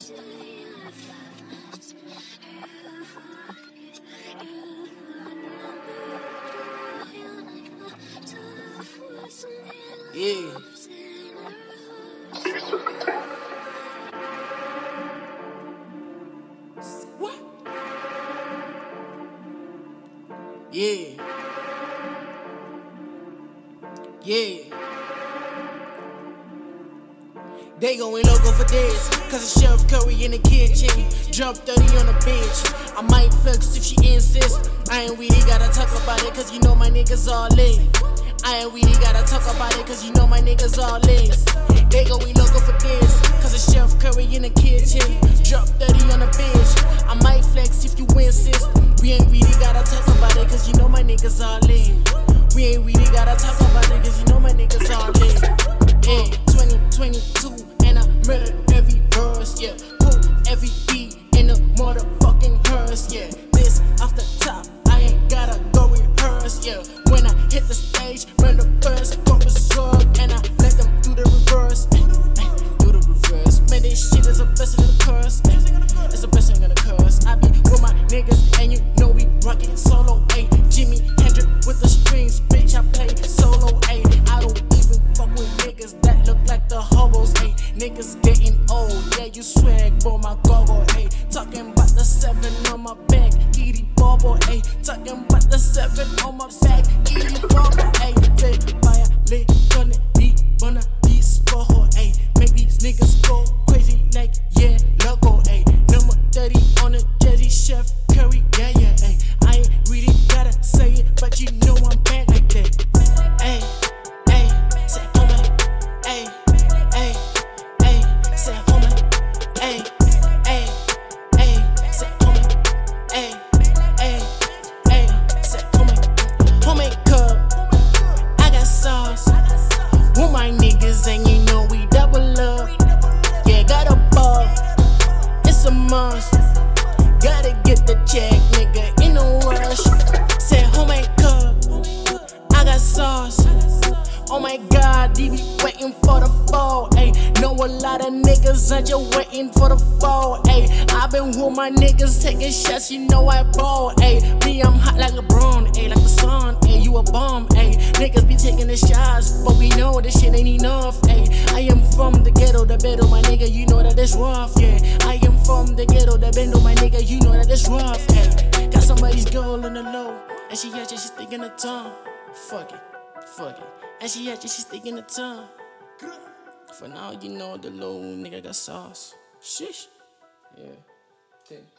Yeah. What? Yeah. Yeah. They going loco for this, cause it's Chef Curry in the kitchen. Jump 30 on the bitch. I might flex if she insists. I ain't really gotta talk about it, cause you know my niggas all in. I ain't really gotta talk about it, cause you know my niggas all in. They going loco for this, cause it's Chef Curry in the kitchen. Drop 30 on the bitch. I might flex if you insist. We ain't really gotta talk about it, cause you know my niggas all in. We ain't really gotta talk about it, cause you know my niggas all in. Yeah, 2022, and I murder every verse, yeah. Pull every beat in the motherfucking hearse, yeah. This off the top, I ain't gotta go rehearse, yeah. When I hit the stage, run the first, go berserk, and I let them do the reverse, do the reverse. Man, this shit is a blessing and a curse, it's a blessing and a curse. I be with my niggas, and you know we rockin' solo, ayy. Jimi Hendrix with the strings, bitch, I play solo, ayy. I don't even fuck with niggas that look like the hobos, ayy. Niggas getting old, yeah, you swag, boy, my goggle, ayy. Talking about the 7 on my back, Edie Bobo, ayy. Talking about the 7 on my back, Edie Bobo, ayy. Say, violate, gonna be, wanna be spojo, ayy. Make these niggas go crazy like, yeah, loco, ayy. Number 30 on the Jersey, Chef Curry, yeah, yeah, ayy. I ain't really gotta say it, but you know I'm bad like that, ayy. Say, homie, ayy, ayy, ayy. Say, homie, ayy, ayy, ayy. Say, homie, ayy, ayy, ayy. Say, homie, cup. I got sauce. With my niggas, and you know we double up. Yeah, got a ball. It's a must. Gotta get the check, nigga, in a rush. Say, homie, cup. I got sauce. Oh my god, they be waiting for the fall, ayy. Know a lot of niggas are just waiting for the fall, ayy. I been with my niggas taking shots, you know I ball, ayy. Me, I'm hot like LeBron, ayy, like the sun, ayy. You a bomb, ayy. Niggas be taking the shots, but we know this shit ain't enough, ayy. I am from the ghetto, the better, my nigga, you know that it's rough, yeah. I am from the ghetto, the bendo, my nigga, you know that it's rough, ayy. Got somebody's girl on the low, and she actually she's thinking the tongue. Fuck it, fuck it. And she actually she's thinking the tongue. For now, you know the little nigga got sauce. Shish. Yeah.